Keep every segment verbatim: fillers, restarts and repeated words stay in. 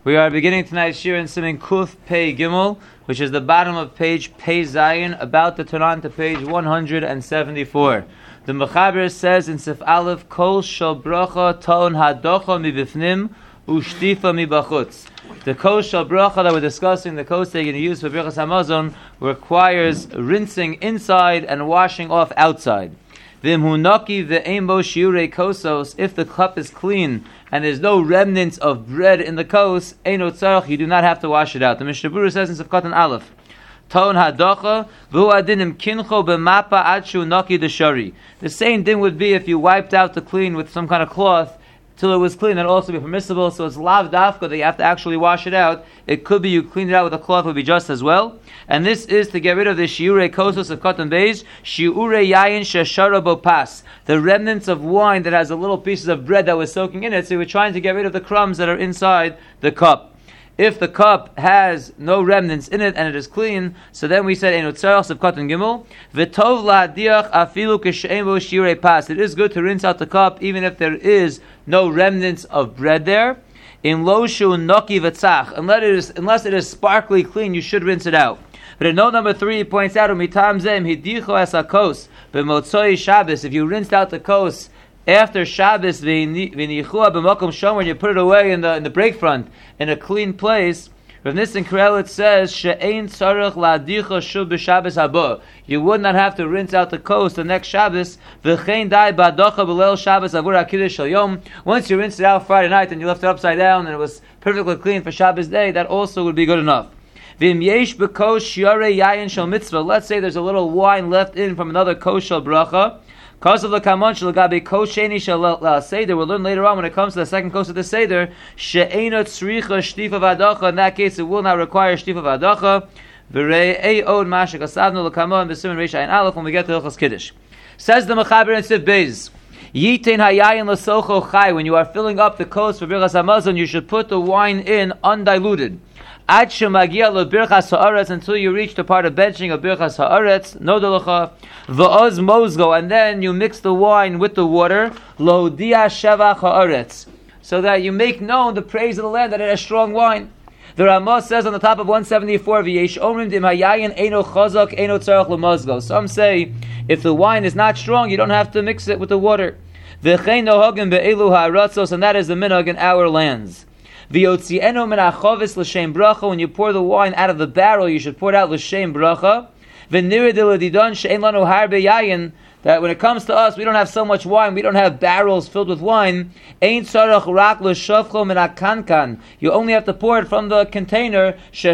We are beginning tonight's shir in Siman Kuf Pei Gimel, which is the bottom of page Pei Zayin, about to turn on to page one hundred seventy-four. The Mechaber says in Sif Aleph, Kol shel bracha ton hadocha mibifnim ushtifa mibachutz. The Kol shel bracha that we're discussing, the kos they're going to use for Birchas Hamazon, requires rinsing inside and washing off outside. V'imhunaki ve'embo shiurei kosos, if the cup is clean and there's no remnants of bread in the kos, eino tzarech, you do not have to wash it out. The Mishnah Berurah says in Sefkat and Aleph, Ton hadocha v'hu adinim kincho b'mapa adshu naki deshari. The same thing would be if you wiped out the clean with some kind of cloth till it was clean. That would also be permissible. So it's lav dafka that you have to actually wash it out. It could be you clean it out with a cloth, would be just as well. And this is to get rid of the shiurei kosos of cotton beis, shiurei yayin sheshara bo pas, the remnants of wine that has a little pieces of bread that was soaking in it. So we're trying to get rid of the crumbs that are inside the cup. If the cup has no remnants in it and it is clean, so then we said Eino tzarech sefkat and gimel v'tov la'adiach afilu k'she'en bo shiurei pas. It is good to rinse out the cup even if there is no remnants of bread there. In lo shu noki v'tzach, unless it is unless it is sparkly clean, you should rinse it out. But in note number three, he points out umitam zem hidicho es hakos b'motzoi Shabbos. If you rinsed out the kos after Shabbos, v'nichua b'mokom shomer, and you put it away in the in the break front in a clean place, Rav Nissen Karelitz says she'ein tzarech la'adicha shuv b'Shabbos haba. You would not have to rinse out the kos the next Shabbos. V'chein dai ba'adocha b'leil Shabbos avur ha'kiddush shel yom. Once you rinsed it out Friday night and you left it upside down and it was perfectly clean for Shabbos day, that also would be good enough. V'im yesh b'kos shiurei yayin shel mitzvah. Let's say there's a little wine left in from another kos shel bracha. Kos of the kamon shel gabe kos sheni shel seder. We'll learn later on when it comes to the second kos of the seder. She'ena tzricha shtifa v'adacha. In that case, it will not require shtifa v'adacha. V'rei od mashik asavnu l'kamon b'simen reish ayin aleph when we get to Hilchos Kiddush. Says the Mechaber in Sif Beis, Yitin hayayin l'socho chai. When you are filling up the kos for Birchas Hamazon, you should put the wine in undiluted. Ad shemagia lebirchas haaretz, until you reach the part of benching of birchas haaretz, no delacha, v'oz mozgo, and then you mix the wine with the water, lo dia shevach haaretz, so that you make known the praise of the land that it has strong wine. The Ramah says on the top of one seventy-four, v'yesh omrim dim hayayin eino chazak eino tzarech lemozgo. Some say if the wine is not strong, you don't have to mix it with the water. V'chein nohagim be'elu ha'aratzos, and that is the minhag in our lands. When you pour the wine out of the barrel, you should pour it out l'shem bracha. That when it comes to us, we don't have so much wine, we don't have barrels filled with wine. You only have to pour it from the container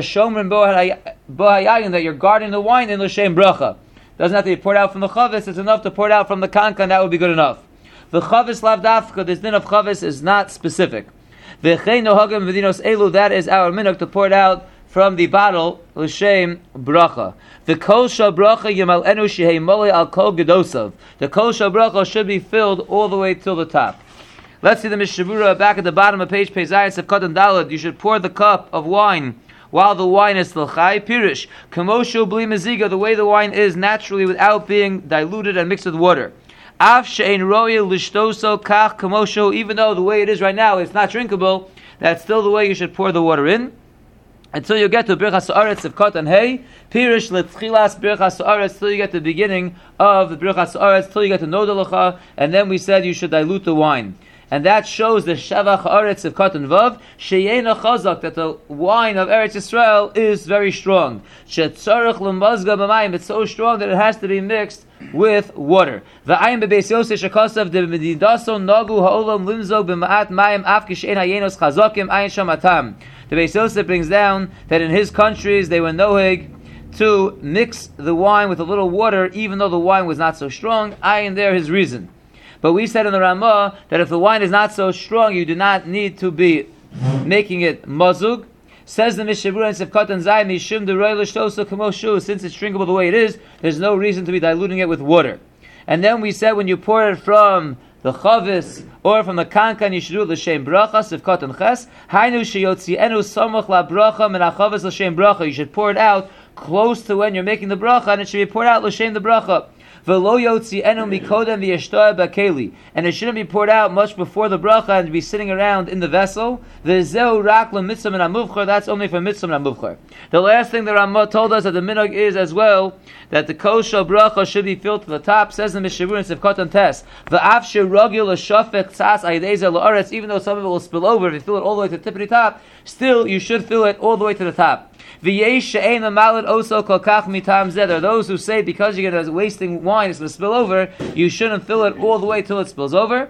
that you're guarding the wine in l'shem bracha. Doesn't have to be poured out from the chavis, it's enough to pour it out from the kankan, that would be good enough. The chavis lav dafka, this din of chavis is not specific. That is our minhag, to pour it out from the bottle l'shem bracha. The kol shel bracha yimalenu shehei mole al kol gedosav. The kol shel bracha should be filled all the way till the top. Let's see the Mishnah Berurah back at the bottom of page Pei Zayin Sefkat and Daled. You should pour the cup of wine while the wine is still chai. Pirish kamoshu bli meziga, the way the wine is naturally without being diluted and mixed with water. Av she'ein roya lishtoso kach kamosho, even though the way it is right now it's not drinkable, that's still the way you should pour the water in until you get to birchas haaretz of katan hey. Pirish letchilas birchas haaretz, till you get to the beginning of the birchas haaretz, till you get to nodalacha, and then we said you should dilute the wine. And that shows the Shavach Haaretz of Katan Vav, Sheyena Chazak, that the wine of Eretz Yisrael is very strong. Shetzarech L'mazga B'mayim, it's so strong that it has to be mixed with water. V'ayim Bebeis Yosef Shekasav De Medidaso Nagu Ha'olam Limzog B'ma'at Mayim Af Kishein Hayenos Chazakim Ayin Shamatam. The Beis Yosef brings down that in his countries they were noheg to mix the wine with a little water, even though the wine was not so strong. Ayin there his reason. But we said in the Ramah that if the wine is not so strong, you do not need to be making it mazug. Says the Mishnah Berurah in Sefkat and Zayin, Mishum deroy l'shtoso kamoshu, since it's drinkable the way it is, there's no reason to be diluting it with water. And then we said when you pour it from the chavis or from the kankan, you should do it l'shem bracha, Sefkat and ches. Hainu sheyotzienu samach la bracha min hachavis l'shem bracha. You should pour it out close to when you're making the bracha, and it should be poured out l'shem the bracha. V'lo yotzi enu mikodem v'yeshtoa b'keli, and it shouldn't be poured out much before the bracha and be sitting around in the vessel. V'zeu rak l'mitzvah min hamuvchar, that's only for mitzvah min hamuvchar. The last thing the Ramah told us that the minhag is as well that the kosher bracha should be filled to the top. Says the Mishabur in Sivkot Tes, v'af shiragil l'shafek tzas aydeza la'aretz, even though some of it will spill over, if you fill it all the way to the tippity top, still you should fill it all the way to the top. There are those who say because you're going to wasting wine, it's going to spill over, you shouldn't fill it all the way till it spills over.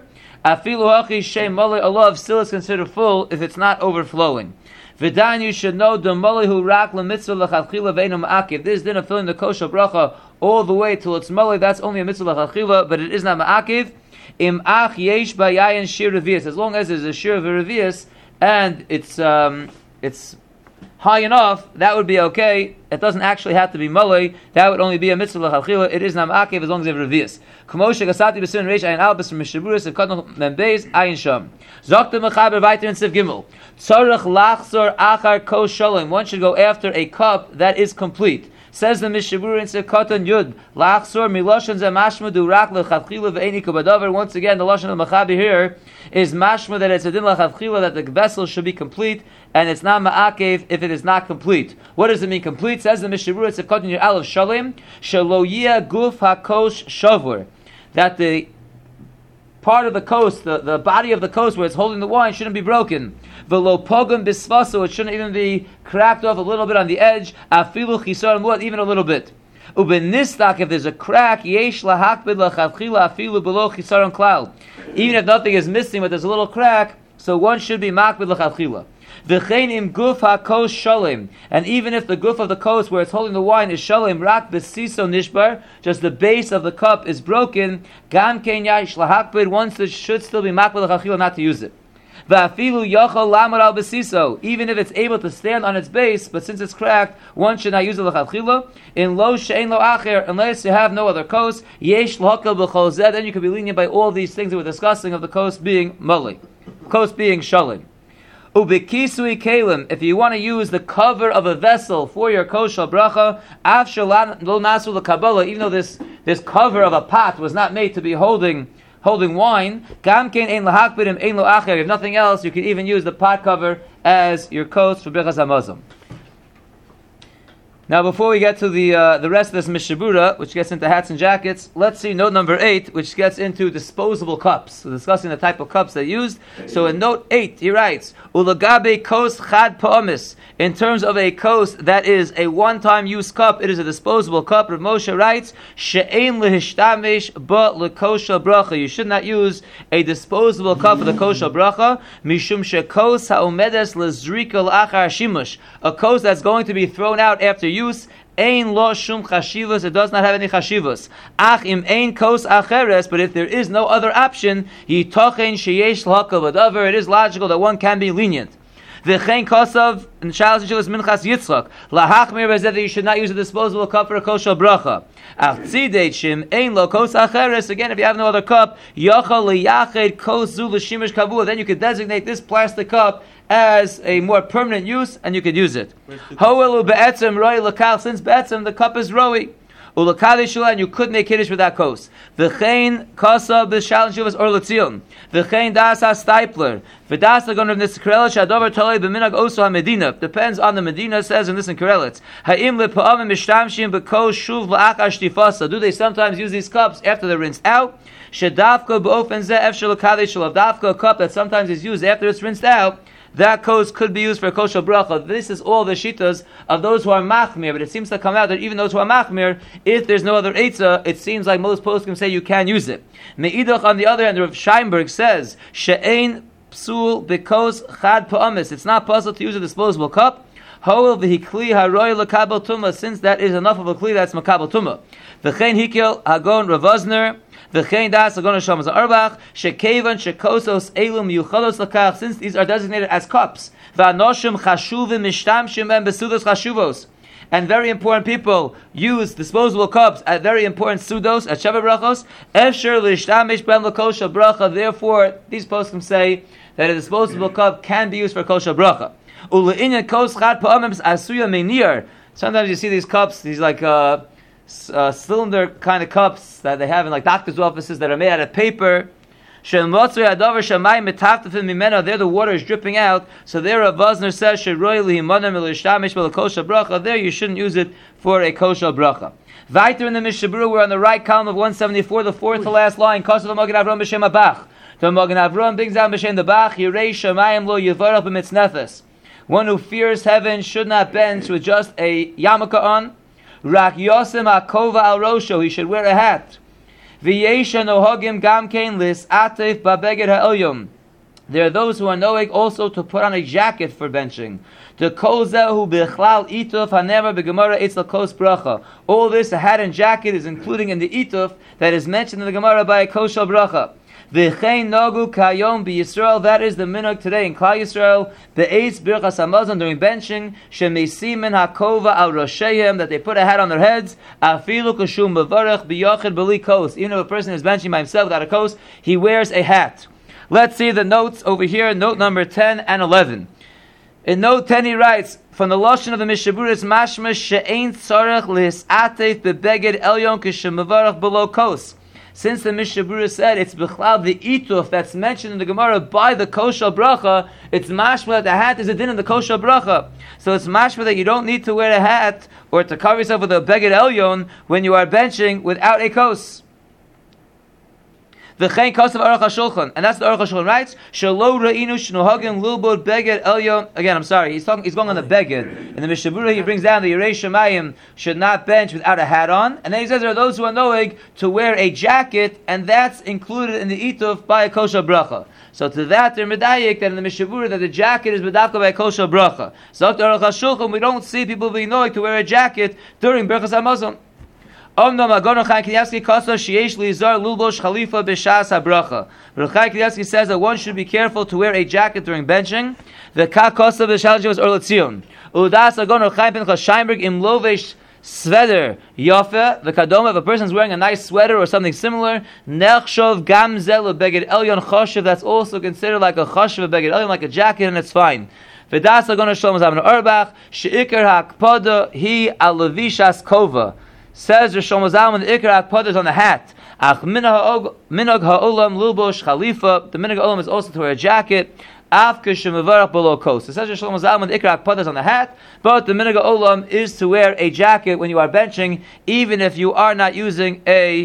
Afilu still is considered full if it's not overflowing. V'dan, you should know the molihu rak l'mitzvah l'chadchila ve'enu ma'akiv. This din of filling the kosher bracha all the way till it's moli, that's only a mitzvah l'chadchila, but it is not ma'akiv. Im ach yesh bayayin shir revius. As long as there's a shir of revius and it's um it's high enough, that would be okay. It doesn't actually have to be malay. That would only be a mitzvah l'chadchila. It is not ma'akiv as long as it's revius. K'moshe gasati b'sin reish ayin albus from mishaburis of kadnol membeis ayin sham. Zokta mechaber vayter in siv gimel. Tzarech lachzor achar kos shalom. One should go after a cup that is complete. Says the Mishabur in Sekatan Yud, Lachsor miloshan ze mashma du rak lechavchila ve'eni kubadavar. Once again, the lashon of Machabi here is mashma that it's a din lechavchila that the vessel should be complete, and it's not ma'akev if it is not complete. What does it mean complete? Says the Mishabur in Sekatan Yud Aleph Shalem, Shaloyia guf hakosh shavur, that the part of the coast, the, the body of the coast where it's holding the wine shouldn't be broken. V'lo pogam bisvaso, it shouldn't even be cracked off a little bit on the edge. Afilu chisar muad, even a little bit. Ubenistak, if there's a crack, yesh lahakbid lachavchila afilu below chisar klal. Even if nothing is missing, but there's a little crack, so one should be makbid lachavchila. V'chein im guf hakos shalem, and even if the guf of the coast where it's holding the wine is shalem, rak b'siso nishbar, just the base of the cup is broken, gam kein yash lahakbid, one should still be makbid lachavchila not to use it. V'afilu yachol lamar al b'siso, even if it's able to stand on its base, but since it's cracked, one should not use it l'chadchila. In lo she'en lo acher, unless you have no other coast, yesh l'hakel b'chol zeh, then you could be lenient by all these things that we're discussing of the coast being moli, coast being shalim. Ubikisui kalim, if you want to use the cover of a vessel for your kosher bracha, af shalan lo nasu l'kabbalah, even though this this cover of a pot was not made to be holding holding wine, gam kein ein lahakbidim ein lo acher. If nothing else, you can even use the pot cover as your coast for birchas hamazon. Now, before we get to the uh, the rest of this mishabura, which gets into hats and jackets, let's see note number eight, which gets into disposable cups. So discussing the type of cups they used. So in note eight, he writes, "Ulagabe kos chad pa'amis." In terms of a kos that is a one-time use cup, it is a disposable cup. Rav Moshe writes, "She'ein lehishtamesh ba lekosha bracha." You should not use a disposable cup for the kosher bracha. Mishum shekos ha'omedes lezrika l'achar shimush. A kos that's going to be thrown out after use, ein lo shum chashivus, it does not have any chashivus. Ach im ein kos acheres, but if there is no other option, yitochen sheyesh l'hakol b'davar, it is logical that one can be lenient. V'chein kosav, in Shalos Yeshivas Minchas Yitzchak, lahachmir bezeh, that you should not use a disposable cup for a kosher bracha. Ach tzidei shim ein lo kos acheres, again, if you have no other cup, yachal liyached kos zu l'shimish kavua, then you could designate this plastic cup as a more permanent use, and you could use it. Hoelu be'etzem roi l'kal, since be'etzem the cup is roi. Ulakali shula, and you could make kiddush with that kos. V'chein kasa b'shal shuvas or l'tzion. V'chein das ha-stipler. V'das ha-gon of niskrelech ha-dover tolei b'minag osu ha-medina. Depends on the Medina, says in this in Kerelitz. Ha'im le'pa'amim mishtamshim b'kos shuv la'achar shtifasa. Do they sometimes use these cups after they're rinsed out? Shedavka b'ofen zeh efshel l'kali shula. Davka, a cup that sometimes is used after it's rinsed out, that kos could be used for a kosher bracha. This is all the shitas of those who are machmir, but it seems to come out that even those who are machmir, if there's no other eitzah, it seems like most poskim say you can use it. Me'idach, on the other hand, Rav Scheinberg says, she'ein psul b'kos chad pa'amis. It's not possible to use a disposable cup. Hoel v'hikli haroy l'kabel tumah, since that is enough of a kli that's makabel tumah. V'chein hikel hagon Rav Osner. V'chein das hagon Shlomo Arbach shekevan shekosos elum yuchalos lakach, since these are designated as cups. V'anoshim chashuvim mishtamshim ben besudos chashuvos, and very important people use disposable cups at very important sudos at Sheva brachos. Efsher lishtamish ben lekosha bracha. Therefore, these poskim say that a disposable cup can be used for kosher bracha. Ule'inyan kos chad pa'amim asuya meinir. Sometimes you see these cups, these like uh, uh, cylinder kind of cups that they have in like doctors' offices that are made out of paper. There the water is dripping out. So there Rav Vosner says, there you shouldn't use it for a kosher bracha. Weiter in the Mishnah Berurah, we're on the right column of one seventy-four, the fourth to last line. The Magen Avraham brings down b'shem the Bach, Yirei Shamayim lo yivarach b'mitznefes. One who fears heaven should not bench with just a yarmulke on. Rak yosem hakova al rosho, he should wear a hat. V'yesha nohagim gamkein lis atef babeged ha'elyom. There are those who are knowing also to put on a jacket for benching. The kozehu bichlal ituf hanever begemara itzla kos bracha. All this, a hat and jacket, is including in the ituf that is mentioned in the Gemara by a kosher bracha. V'chein nagu kayom b'Yisrael, that is the minhag today in Klal Yisrael. Be'etz birchas hamazon, during benching, shemesimin hakova al rosheim, that they put a hat on their heads. Afilu kashum bevarach b'yachid b'li kos. Even if a person is benching by himself without a kos, he wears a hat. Let's see the notes over here, note number ten and eleven. In note ten he writes, from the Lashon of the Mishnah Berurah, it's mashma she'ein tzarech lis'atef bebeged elyon k'shemavarach below kos. Since the Mishnah Berurah said it's b'chlal the ituf that's mentioned in the Gemara by the kosher bracha, it's mashma that the hat is a din in the kosher bracha. So it's mashma that you don't need to wear a hat or to cover yourself with a beged elyon when you are benching without a kos. V'chein kosav Aruch HaShulchan, and that's the Aruch HaShulchan writes. Shelo reinu shnuhagim lilbod beged elyon. Again, I'm sorry, he's talking. He's going on the beged. In the Mishnah Berurah, he brings down the Yirei Shamayim should not bench without a hat on, and then he says there are those who are knowing to wear a jacket, and that's included in the ituf by a kosher bracha. So to that, they're medayik that in the Mishnah Berurah that the jacket is medavka by a kosher bracha. So after Aruch HaShulchan, we don't see people being knowing to wear a jacket during Birchas Hamazon. Omnam Agon Chaim Kanievsky Kosa Sheyesh Lizar Lulbosh Khalifa B'Shas HaBracha. But Chaim Kanievsky says that one should be careful to wear a jacket during benching. The Ka Kosa B'Shal was Or Letzion. Udas Agon Chaim Pinchas Sheinberg Im Lovesh Sweater Yofe. The Kadoma, if a person is wearing a nice sweater or something similar, Nechshov Gamzel Beged Elyon Choshev, that's also considered like a Choshev Beged Elyon, like a jacket, and it's fine. V'das Agon Shlomo Zalman Auerbach Sheikar Hakpada Hi Alavishas Kova. Says Rosh Zalman, the Ikar HaKpada is on the hat. Ach minhag ha'olam lilbosh chalifa. The minhag ha'olam is also to wear a jacket. Af k'shemavarach below kos. It says Rosh Zalman, the Ikar HaKpada is on the hat, but the minhag ha'olam is to wear a jacket when you are benching, even if you are not using a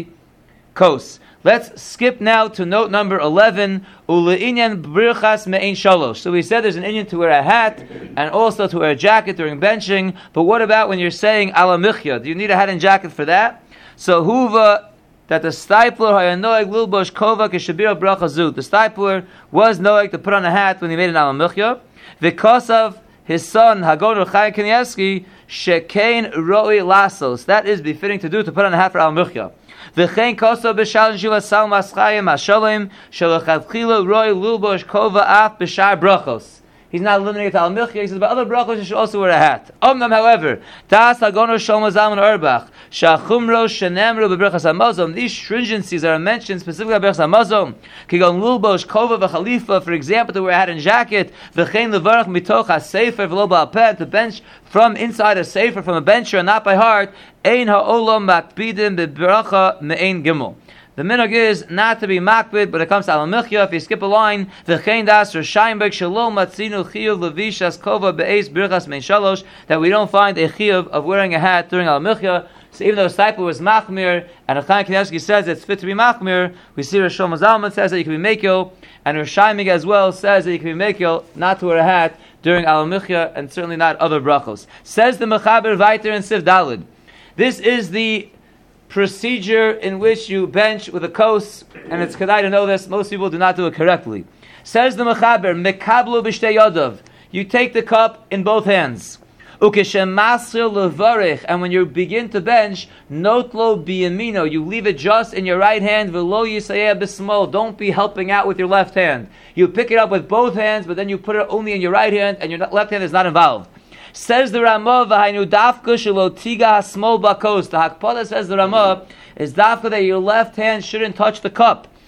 kos. Let's skip now to note number eleven. Ule'inyan birchas me'ein shalosh. So we said there's an inyan to wear a hat and also to wear a jacket during benching. But what about when you're saying ala michya? Do you need a hat and jacket for that? So huva that the stipler hayanoeg lilbosh kova keshabira bracha zut. The stipler was noeg to put on a hat when he made an ala michya. V'kosav his son Hagon Chaim Kanievsky shekain roi lasos. That is befitting to do, to put on a hat for ala michya. V'chein koso b'shal shiva sal maschayim hashalim shalachadchila roi lulbosh kova af b'shar brachos. He's not limiting it to al milchia. He says, by other brachos you should also wear a hat. Omnam, however, das hagono shlomo zalman Auerbach shachumro shenemru b'brachas hamazon. These stringencies are mentioned specifically about brachas hamazon. Kigon lulbosh kova v'chalifa, for example, to wear a hat and jacket. V'chein levarach mitoch ha-sefer v'lo ba'al peh, to bench from inside a sefer, from a bencher and not by heart. Ein ha'olam makpidim b'bracha me'ein gimel. The minhag is not to be makbid, but it comes to al michya. If you skip a line, the chein das or sheinberg shalom matzinu chiyuv levishas kova be'ez birchas mein shalosh, that we don't find a chiyuv of wearing a hat during al michya. So even though the disciple was machmir, and Chaim Kanievsky says it's fit to be machmir, we see Rosh Zalman says that you can be mekil, and Rosh Shaimig as well says that you can be mekil not to wear a hat during al michya, and certainly not other brachos. Says the Mechaber Vayter in Siv Dalid. This is the procedure in which you bench with a kos, and it's kedai to know this. Most people do not do it correctly. Says the Mechaber, Mekablu b'shtei yadav. You take the cup in both hands. Ukeshem masir levarich, and when you begin to bench, notlo biyamino, you leave it just in your right hand. V'lo yisayeh b'smol. Don't be helping out with your left hand. You pick it up with both hands, but then you put it only in your right hand, and your left hand is not involved. Says the Ramah, v'hainu dafka shelo tiga hasmol bakos. The Hakpada, says the Ramah, is dafka that your left hand shouldn't touch the cup.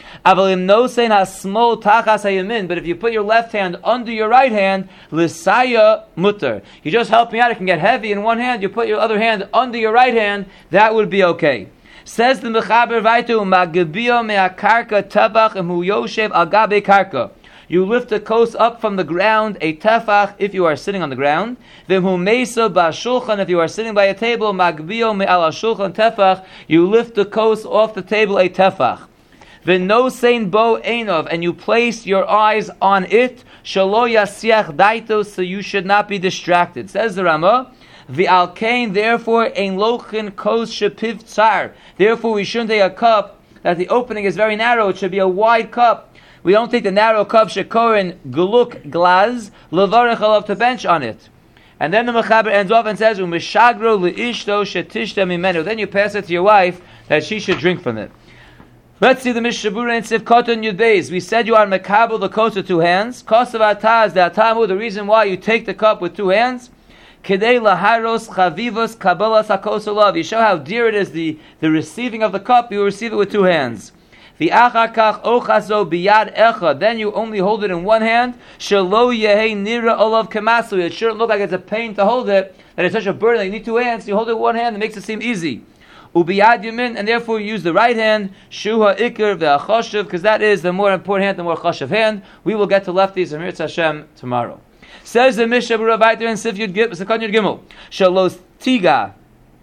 Avalim no sein hasmol tachas hayamin. But if you put your left hand under your right hand, lisaya mutter. You just help me out. It can get heavy in one hand. You put your other hand under your right hand. That would be okay. Says the Mechaber Vaitu Magabio me'akarka tefach emu yoshev al gabe karka. You lift the kos up from the ground, a tefach, if you are sitting on the ground. V'hu meisa ba'shulchan, if you are sitting by a table, magbio me'al shulchan tefach, you lift the kos off the table, a tefach. V'no sein bo einov, and you place your eyes on it, shalo yasiach daito, so you should not be distracted. Says the Ramah, V'al kain, therefore, ein lochin kos shepiv tsar. Therefore, we shouldn't take a cup that the opening is very narrow. It should be a wide cup. We don't take the narrow cup shekorin guluk glaz levarech alav, to bench on it. And then the Mechaber ends off and says umeshagro leishto shetishta mimenu. Then you pass it to your wife that she should drink from it. Let's see the Mishnah Berurah in Sif Koton Yud Beis. We said you are mekabel the kos with two hands. Kosav ataz the atamu. The reason why you take the cup with two hands. Kedei laharos chavivos kabalas hakos olav. You show how dear it is, the, the receiving of the cup. You receive it with two hands. The achakach ochazo biyad echa. Then you only hold it in one hand. Shelo yehei nira olav kemasu. It shouldn't look like it's a pain to hold it, that it's such a burden that you need two hands. You hold it with one hand, it makes it seem easy. Ubiyad yamin, and therefore you use the right hand. Shuha ikr ve'achoshev, because that is the more important hand, the more choshev hand. We will get to lefties and Mirz Hashem tomorrow. Says the Mishnah Berurah Vayter in Sif Yud Gimel. Shalos tiga.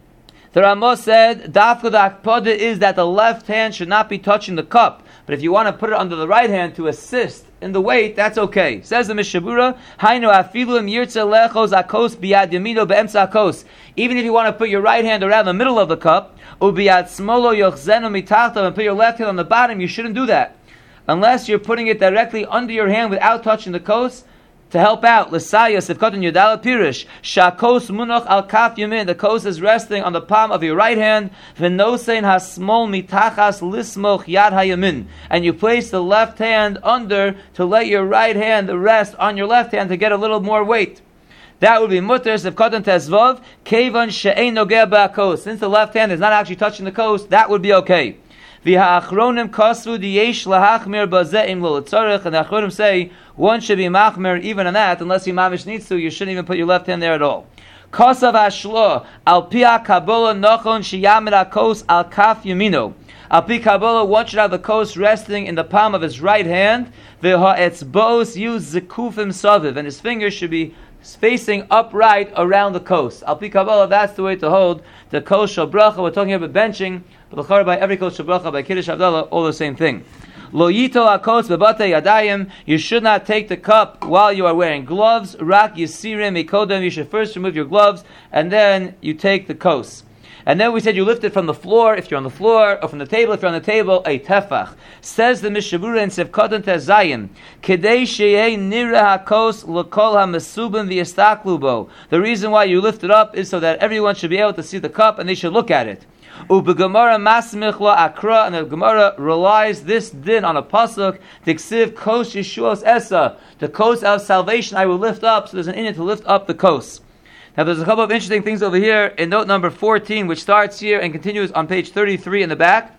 The Ramah said, Dafka the Akpada is that the left hand should not be touching the cup. But if you want to put it under the right hand to assist in the weight, that's okay. Says the Mishnah Berurah, Hainu afilu im yirtze lechos akos biyad yamino be'emtza akos. Even if you want to put your right hand around the middle of the cup, ubiyad smolo yochzenu mitachtav, and put your left hand on the bottom, you shouldn't do that. Unless you're putting it directly under your hand without touching the kos, to help out. L'sayas if koton yudala pirish shakos munach al kaf yamin. The kos is resting on the palm of your right hand. V'nosein hasmol mitachas lismoch yad hayamin. And you place the left hand under to let your right hand rest on your left hand to get a little more weight. That would be mutter if koton tezvav kevan she'ein nogeh ba'kos. Since the left hand is not actually touching the kos, that would be okay. V'ha'achronim kasvu diyesh lahachmir bazeim lo l'tzarech. And the achronim say one should be machmer even on that, unless he mamish needs to. You shouldn't even put your left hand there at all. Kosav hashlo al pia kabola nochon sheyamid hakos al kaf yamino. Al pi kabola, one should have the kos resting in the palm of his right hand. V'ha'etzbos use zekufim saviv, and his fingers should be facing upright around the kos. Al pi kabola, that's the way to hold the kos shel bracha. We're talking about benching, but l'chor by every kos shel bracha, by kiddush havdalah, all the same thing. Lo yito akos bebate yadayim. You should not take the cup while you are wearing gloves. Rak yisirim mikodem. You should first remove your gloves and then you take the kos. And then we said you lift it from the floor if you're on the floor, or from the table if you're on the table, a tefach. Says the Mishnah Berurah in Sif Koton Tezayim, Kedei sheyei nira hakos l'kol hamesubim v'yistaklubo. The reason why you lift it up is so that everyone should be able to see the cup and they should look at it. Ubegemara masmich lo akra, and the Gemara relies this din on a pasuk. Tiksiv kos yeshuos esa, the kos of salvation I will lift up. So there's an inyan to lift up the kos. Now there's a couple of interesting things over here in note number fourteen, which starts here and continues on page thirty-three in the back.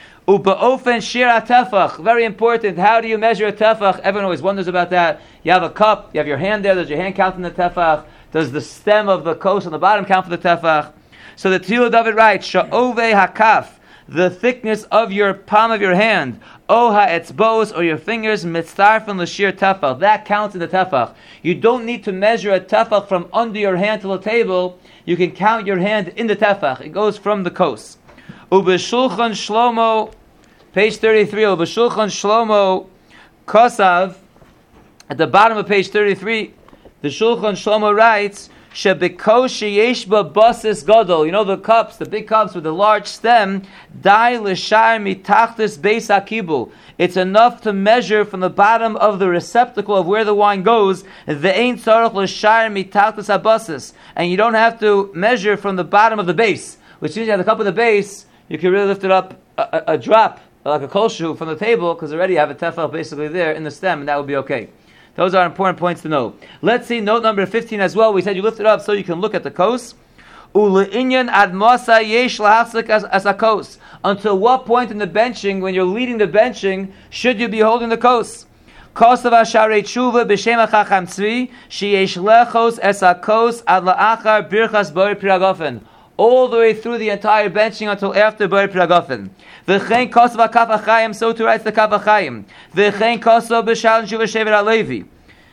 Ubeofen shir tefach, very important. How do you measure a tefach? Everyone always wonders about that. You have a cup, you have your hand there. Does your hand count in the tefach? Does the stem of the kos on the bottom count for the tefach? So the Tehillah David writes, Sha'ove hakaf, the thickness of your palm of your hand, O ha'etzbos, or your fingers, mitzarfen l'shir tefach, that counts in the tefach. You don't need to measure a tefach from under your hand to the table. You can count your hand in the tefach. It goes from the kos. Ubeshulchan Shlomo, page thirty-three, Ubeshulchan Shlomo Kosav, at the bottom of page thirty-three, the Shulchan Shlomo writes, Shebikosh yeshba basis gadol. You know the cups, the big cups with the large stem. Dai l'shar mitachtis beis hakibul. It's enough to measure from the bottom of the receptacle of where the wine goes. Ve'ein tzarich l'shar mitachtis habasis. And you don't have to measure from the bottom of the base. Which means you have the cup with the base, you can really lift it up a, a, a drop, like a kolshu, from the table, because already you have a tefach basically there in the stem, and that would be okay. Those are important points to know. Let's see note number fifteen as well. We said you lift it up so you can look at the kos. U'le'inyan ad masa yesh lahafzik as a kos. Until what point in the benching, when you're leading the benching, should you be holding the kos? Kosav asharei tshuva b'shem hachacham tzvi sheyesh lechos es hakos ad la'achar birchas bori piragofen. All the way through the entire benching until after bori piragofen. V'chein kosav hakaf achayim, so too writes the kaf achayim. V'chein kosav b'shalon tshuva shevet halevi.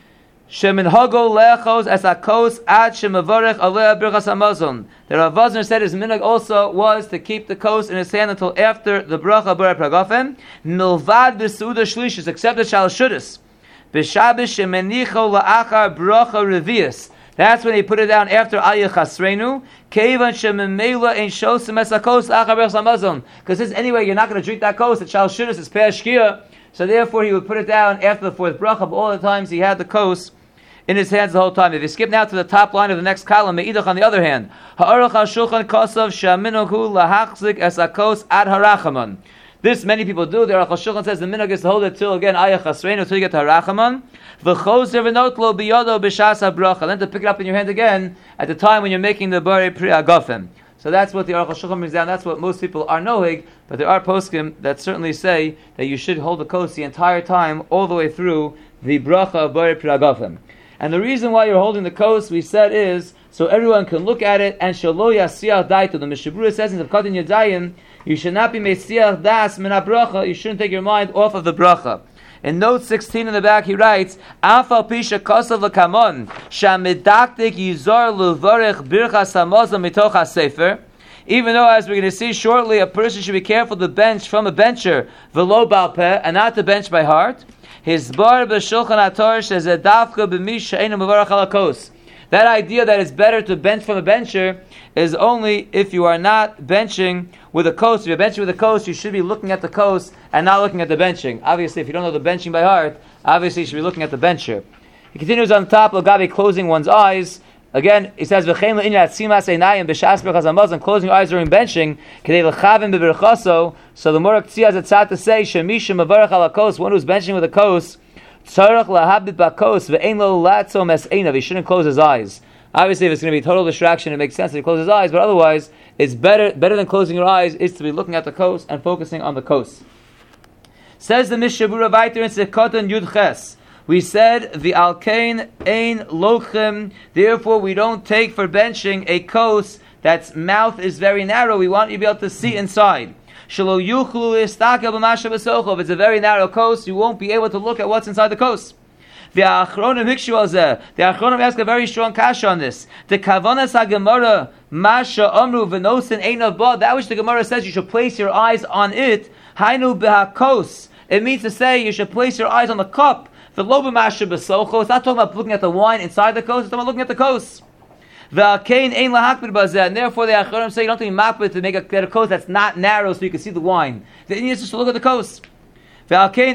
Sheminhago lechos es hakos ad shemavorech aleh birchas hamazon. The Rav Vosner said his minhag also was to keep the kos in his hand until after the bracha b'rei pragafen. Milvad b'suda shlishis, except the shal shudis. B'shabbos shemenicho la'achar bracha revius. That's when he put it down after Aliyah Chasrenu. Kevan shememela ein shosim es hakos achar birchas hamazon. Because this anyway, you're not going to drink that kos. It's shal shudis, it's peh shkia. So therefore, he would put it down after the fourth bracha. But all the times he had the kos in his hands the whole time. If you skip now to the top line of the next column, Me'idach on the other hand, Ha'aruch ha'shulchan kosav she'aminohu lahachzik es hakos ad harachaman. This many people do. The Aruch HaShulchan says the minhag is to hold it till again ayah chasreinu, until you get to harachaman. V'choser v'notlo biyodo b'shas ha'bracha. Then to pick it up in your hand again at the time when you're making the bari pri agofim. So that's what the Aruch HaShulchan brings down. That's what most people are nohig. But there are poskim that certainly say that you should hold the kos the entire time, all the way through the bracha of bari pri agofim. And the reason why you're holding the kos, we said, is so everyone can look at it, and shelo yasiach daitu. The Mishnah Berurah says in the Katan Yadayim, you should not be mesiach das min bracha. You shouldn't take your mind off of the bracha. In note sixteen in the back, he writes, Afal pisha kosav l'kamon shamidaktik yizor levarech birchas hamazon mitoch hasefer. Even though, as we're going to see shortly, a person should be careful to bench from a bencher, v'lo bal peh, and not to bench by heart. His bar b'shulchan haTorah says a dafka b'mish she'einu mevarach al hakos. That idea that it's better to bench from a bencher is only if you are not benching with a kos. If you're benching with a kos, you should be looking at the kos and not looking at the benching. Obviously, if you don't know the benching by heart, obviously you should be looking at the bencher. He continues on top, Lagabi closing one's eyes. Again, he says, "V'chein le'inyan atzimas einayim b'shas birchas hamazon," closing your eyes during benching. Kedei l'chavim b'berchaso. So the Morak Tzia has a tzad to say, "Shemisha mevarach al hakos," one who's benching with a kos, tzarach lahabit b'kos ve'ein lo latzom es einav. He shouldn't close his eyes. Obviously, if it's going to be total distraction, it makes sense to close his eyes. But otherwise, it's better better than closing your eyes is to be looking at the kos and focusing on the kos. Says the Mishnah Berurah weiter in Sekotan Yud Ches. We said the alkain ein lochem. Therefore, we don't take for benching a kos that's mouth is very narrow. We want you to be able to see inside. Shelo yuchlu istakel b'masha b'socho. If it's a very narrow kos, you won't be able to look at what's inside the kos. The Achronim hikshu alzeh. The Achronim ask a very strong kasha on this. The kavanas haGemara masha amru v'nosin ein avba. That which the Gemara says you should place your eyes on it. Hainu b'hakos. It means to say you should place your eyes on the cup. The loba masha b'socho. It's not talking about looking at the wine inside the kos. It's talking about looking at the kos. The alkain ein lahakbid bazeh. And therefore the Achronim say you don't have to be makbid to make a, a kos that's not narrow so you can see the wine. The Indian is just to look at the kos. If you can't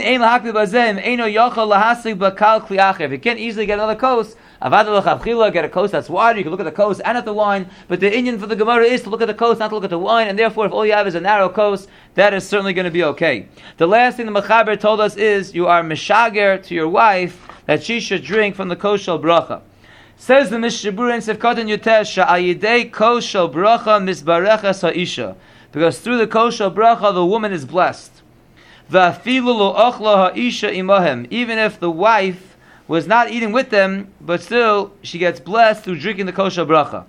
easily get another kos, get a kos that's wider, you can look at the kos and at the wine, but the Indian for the Gemara is to look at the kos, not to look at the wine, and therefore if all you have is a narrow kos, that is certainly going to be okay. The last thing the Mechaber told us is you are mishager to your wife that she should drink from the kos shel bracha. Says the Mishnah Berurah in Sefkatan Yutesh, Sha'ayidei kos shel bracha misbareches ha'isha. Because through the kos shel bracha the woman is blessed. Even if the wife was not eating with them, but still she gets blessed through drinking the kos shel bracha.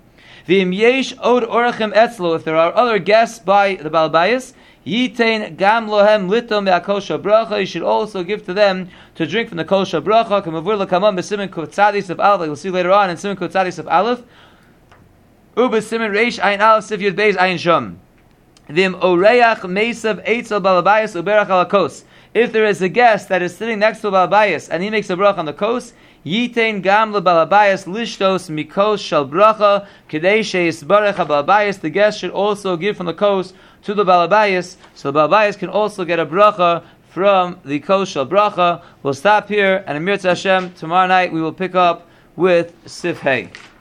If there are other guests by the Baal Bayis, yitain gam lohem litom me'akos shel bracha. You should also give to them to drink from the kos shel bracha. Kamavur l'kamam b'simin kutzadis of aleph. Like we'll see later on in simin kutzadis of aleph. Ubesimin reish ayin aleph sif yud beis ayin shom. Vim oreach meisav eitzel balabayas uberach al kos. If there is a guest that is sitting next to balabayas and he makes a bracha on the kos, yitain gam lebalabayas lishtos mikos shel bracha kedei sheisbarach balabayas. The guest should also give from the kos to the balabayas, so the balabayas can also get a bracha from the kos shel bracha. We'll stop here, and Amir Hashem, tomorrow night we will pick up with Sif Hey.